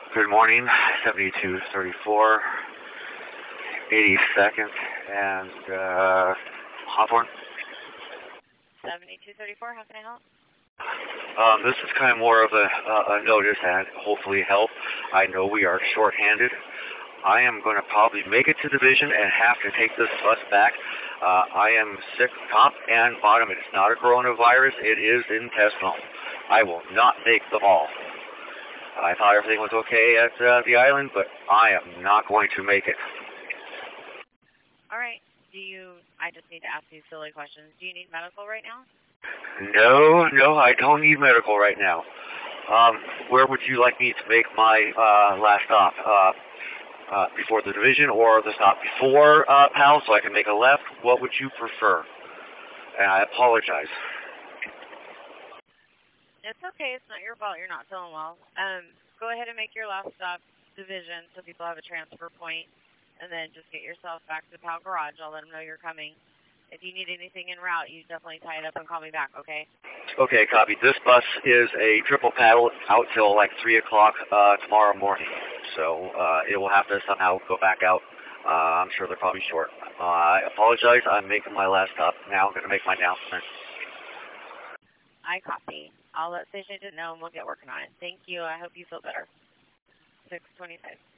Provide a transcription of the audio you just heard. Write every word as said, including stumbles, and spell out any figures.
Good morning, seventy-two thirty-four, eighty-second, and uh, Hawthorne. seventy-two thirty-four, how can I help? Um, this is kind of more of a, a notice and hopefully help. I know we are short-handed. I am going to probably make it to division and have to take this bus back. Uh, I am sick top and bottom. It's not a coronavirus. It is intestinal. I will not make the haul. I thought everything was okay at uh, the island, but I am not going to make it. All right. Do you, I just need to ask you silly questions. Do you need medical right now? No, no, I don't need medical right now. Um, where would you like me to make my uh, last stop? Uh, uh, before the division or the stop before uh, P A L so I can make a left? What would you prefer? And I apologize. It's okay. It's not your fault. You're not feeling well. Um, go ahead and make your last stop division so people have a transfer point, and then just get yourself back to the P A L garage. I'll let them know you're coming. If you need anything en route, you definitely tie it up and call me back, okay? Okay, copy. This bus is a triple paddle out till like three o'clock uh, tomorrow morning. So uh, it will have to somehow go back out. Uh, I'm sure they're probably short. Uh, I apologize. I'm making my last stop now. I'm going to make my announcement. I copy. I'll let station agent know and we'll get working on it. Thank you. I hope you feel better. six twenty-five.